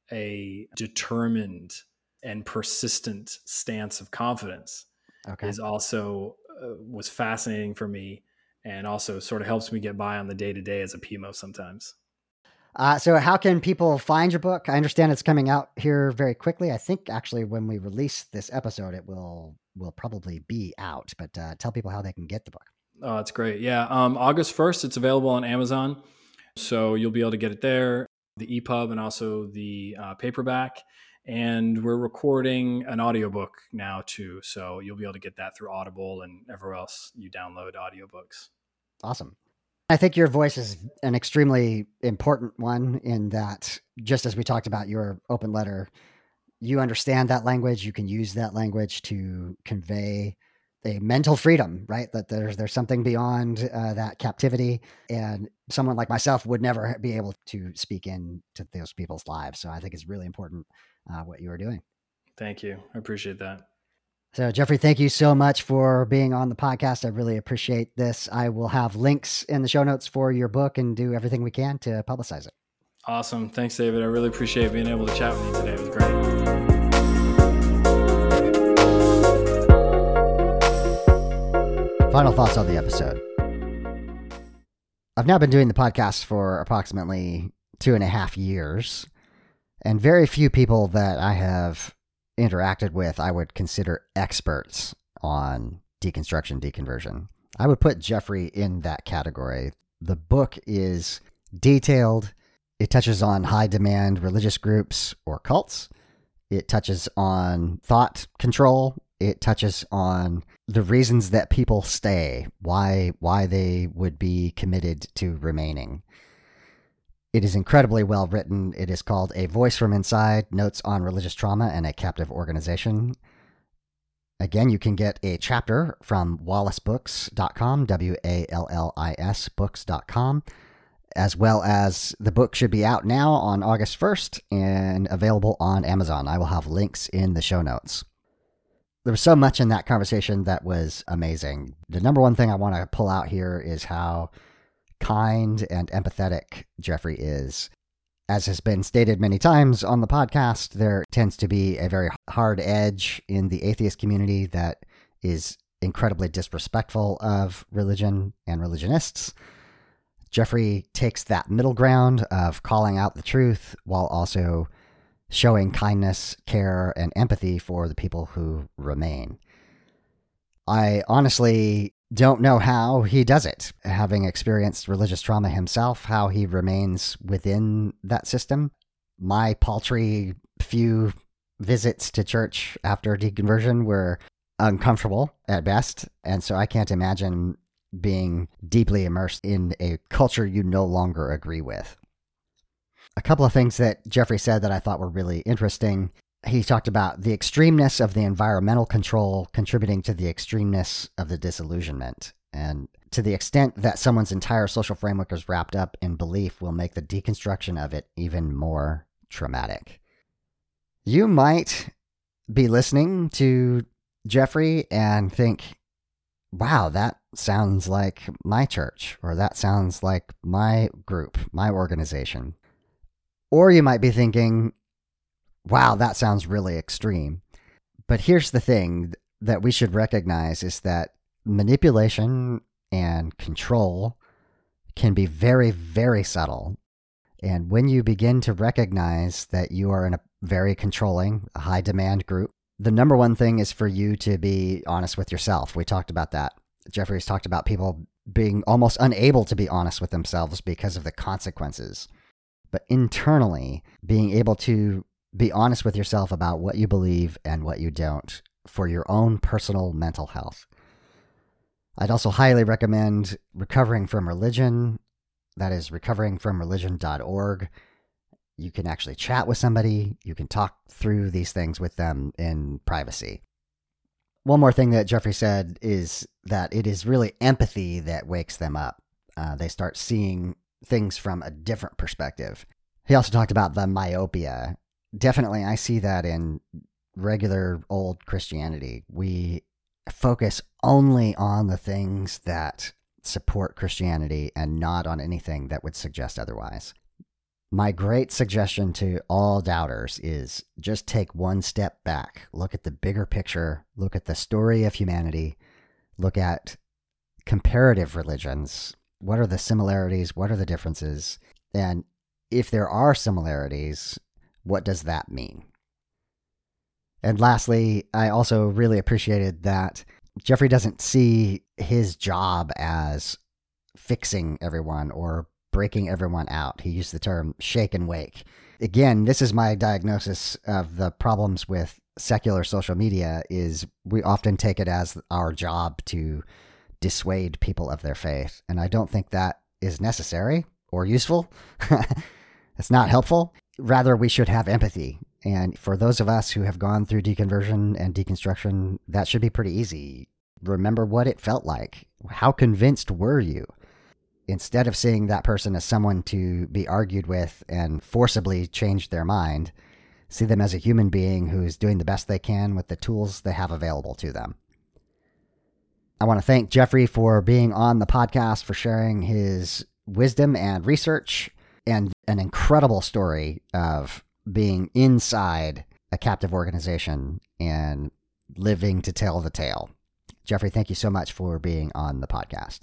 Speaker 2: a determined and persistent stance of confidence. Okay. Is also uh, was fascinating for me, and also sort of helps me get by on the day to day as a P M O sometimes.
Speaker 1: Uh, so how can people find your book? I understand it's coming out here very quickly. I think actually when we release this episode, it will will probably be out, but uh, tell people how they can get the book.
Speaker 2: Oh, that's great. Yeah. Um, August first, it's available on Amazon. So you'll be able to get it there, the E P U B and also the uh, paperback. And we're recording an audiobook now too. So you'll be able to get that through Audible and everywhere else you download audiobooks.
Speaker 1: Awesome. I think your voice is an extremely important one in that, just as we talked about your open letter, you understand that language. You can use that language to convey a mental freedom, right? That there's there's something beyond uh, that captivity, and someone like myself would never be able to speak into those people's lives. So I think it's really important uh, what you are doing.
Speaker 2: Thank you. I appreciate that.
Speaker 1: So Jeffrey, thank you so much for being on the podcast. I really appreciate this. I will have links in the show notes for your book and do everything we can to publicize it.
Speaker 2: Awesome. Thanks, David. I really appreciate being able to chat with you today. It was great.
Speaker 1: Final thoughts on the episode. I've now been doing the podcast for approximately two and a half years, and very few people that I have interacted with I would consider experts on deconstruction, deconversion. I would put Jeffrey in that category. The book is detailed. It touches on high demand religious groups or cults. It touches on thought control. It touches on the reasons that people stay, why why they would be committed to remaining. It is incredibly well written. It is called A Voice from Inside, Notes on Religious Trauma and a Captive Organization. Again, you can get a chapter from wallis books dot com, W A L L I S books dot com, as well as the book should be out now on August first and available on Amazon. I will have links in the show notes. There was so much in that conversation that was amazing. The number one thing I want to pull out here is how kind and empathetic Jeffrey is. As has been stated many times on the podcast, there tends to be a very hard edge in the atheist community that is incredibly disrespectful of religion and religionists. Jeffrey takes that middle ground of calling out the truth while also showing kindness, care, and empathy for the people who remain. I honestly don't know how he does it, having experienced religious trauma himself, how he remains within that system. My paltry few visits to church after deconversion were uncomfortable at best, and so I can't imagine being deeply immersed in a culture you no longer agree with. A couple of things that Jeffrey said that I thought were really interesting. He talked about the extremeness of the environmental control contributing to the extremeness of the disillusionment. And to the extent that someone's entire social framework is wrapped up in belief will make the deconstruction of it even more traumatic. You might be listening to Jeffrey and think, wow, that sounds like my church, or that sounds like my group, my organization. Or you might be thinking, wow, that sounds really extreme. But here's the thing that we should recognize is that manipulation and control can be very, very subtle. And when you begin to recognize that you are in a very controlling, high demand group, the number one thing is for you to be honest with yourself. We talked about that. Jeffrey's talked about people being almost unable to be honest with themselves because of the consequences. But internally, being able to be honest with yourself about what you believe and what you don't for your own personal mental health. I'd also highly recommend Recovering from Religion. That is recovering from religion dot org. You can actually chat with somebody. You can talk through these things with them in privacy. One more thing that Jeffrey said is that it is really empathy that wakes them up. Uh, they start seeing things from a different perspective. He also talked about the myopia. Definitely, I see that in regular old Christianity. We focus only on the things that support Christianity and not on anything that would suggest otherwise. My great suggestion to all doubters is just take one step back. Look at the bigger picture. Look at the story of humanity. Look at comparative religions. What are the similarities? What are the differences? And if there are similarities, what does that mean? And lastly, I also really appreciated that Jeffrey doesn't see his job as fixing everyone or breaking everyone out. He used the term shake and wake. Again, this is my diagnosis of the problems with secular social media is we often take it as our job to dissuade people of their faith. And I don't think that is necessary or useful. It's not helpful. Rather, we should have empathy. And for those of us who have gone through deconversion and deconstruction, that should be pretty easy. Remember what it felt like. How convinced were you? Instead of seeing that person as someone to be argued with and forcibly change their mind, see them as a human being who's doing the best they can with the tools they have available to them. I want to thank Jeffrey for being on the podcast, for sharing his wisdom and research, and an incredible story of being inside a captive organization and living to tell the tale. Jeffrey, thank you so much for being on the podcast.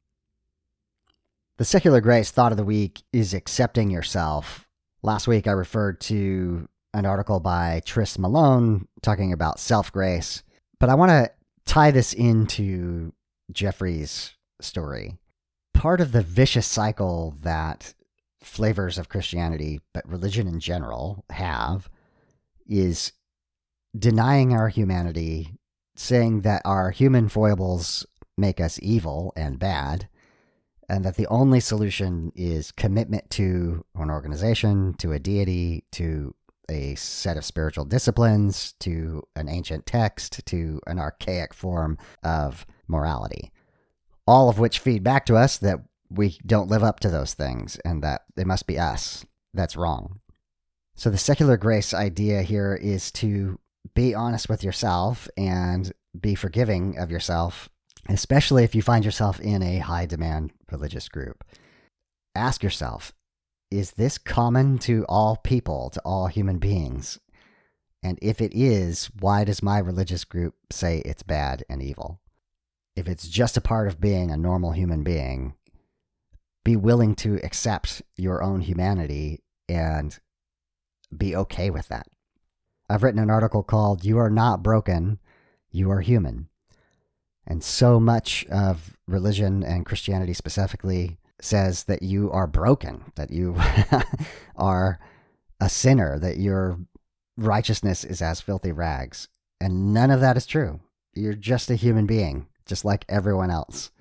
Speaker 1: The Secular Grace Thought of the Week is accepting yourself. Last week I referred to an article by Tris Malone talking about self-grace, but I want to tie this into Jeffrey's story. Part of the vicious cycle that flavors of Christianity, but religion in general, have is denying our humanity, saying that our human foibles make us evil and bad, and that the only solution is commitment to an organization, to a deity, to a set of spiritual disciplines, to an ancient text, to an archaic form of morality, all of which feed back to us that we don't live up to those things and that it must be us that's wrong. So the secular grace idea here is to be honest with yourself and be forgiving of yourself, especially if you find yourself in a high demand religious group. Ask yourself, is this common to all people, to all human beings? And if it is, why does my religious group say it's bad and evil? If it's just a part of being a normal human being, be willing to accept your own humanity and be okay with that. I've written an article called "You Are Not Broken, You Are Human." And so much of religion and Christianity specifically says that you are broken, that you are a sinner, that your righteousness is as filthy rags. And none of that is true. You're just a human being, just like everyone else.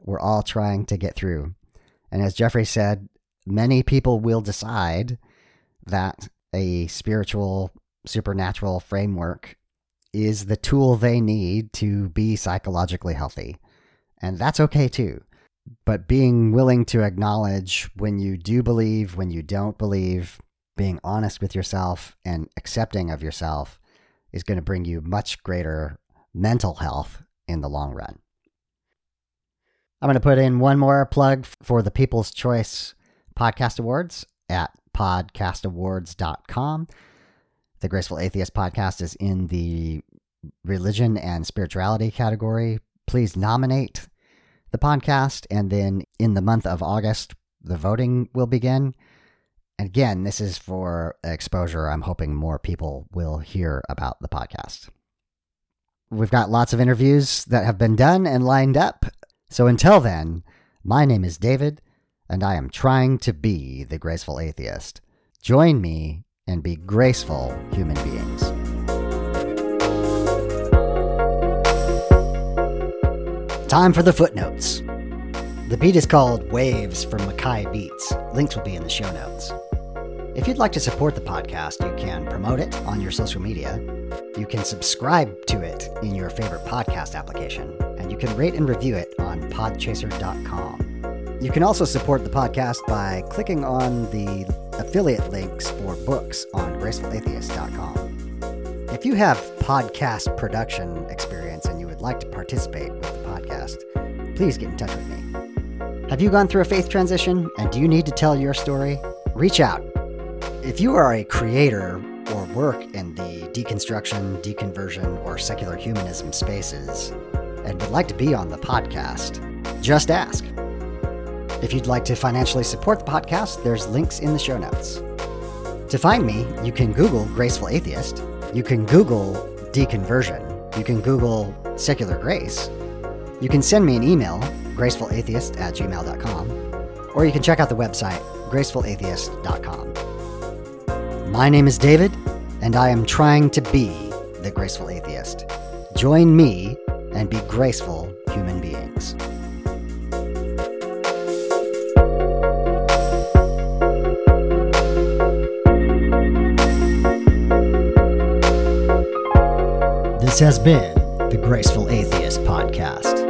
Speaker 1: we're all trying to get through. And as Jeffrey said, many people will decide that a spiritual, supernatural framework is the tool they need to be psychologically healthy. And that's okay too. But being willing to acknowledge when you do believe, when you don't believe, being honest with yourself and accepting of yourself is going to bring you much greater mental health in the long run. I'm going to put in one more plug for the People's Choice Podcast Awards at podcast awards dot com. The Graceful Atheist podcast is in the religion and spirituality category. Please nominate the podcast, and then in the month of August, the voting will begin. And again, this is for exposure. I'm hoping more people will hear about the podcast. We've got lots of interviews that have been done and lined up. So until then, my name is David, and I am trying to be the Graceful Atheist. Join me and be graceful human beings. Time for the footnotes. The beat is called Waves from Mackay Beats. Links will be in the show notes. If you'd like to support the podcast, you can promote it on your social media. You can subscribe to it in your favorite podcast application, and you can rate and review it on podchaser dot com. You can also support the podcast by clicking on the affiliate links for books on graceful atheist dot com. If you have podcast production experience and you would like to participate with the podcast, please get in touch with me. Have you gone through a faith transition and do you need to tell your story? Reach out. If you are a creator or work in the deconstruction, deconversion, or secular humanism spaces and would like to be on the podcast, just ask. If you'd like to financially support the podcast, there's links in the show notes. To find me, you can Google Graceful Atheist, you can Google deconversion, you can Google secular grace, you can send me an email, graceful atheist at gmail dot com, or you can check out the website, graceful atheist dot com. My name is David, and I am trying to be the Graceful Atheist. Join me and be graceful human beings. This has been the Graceful Atheist Podcast.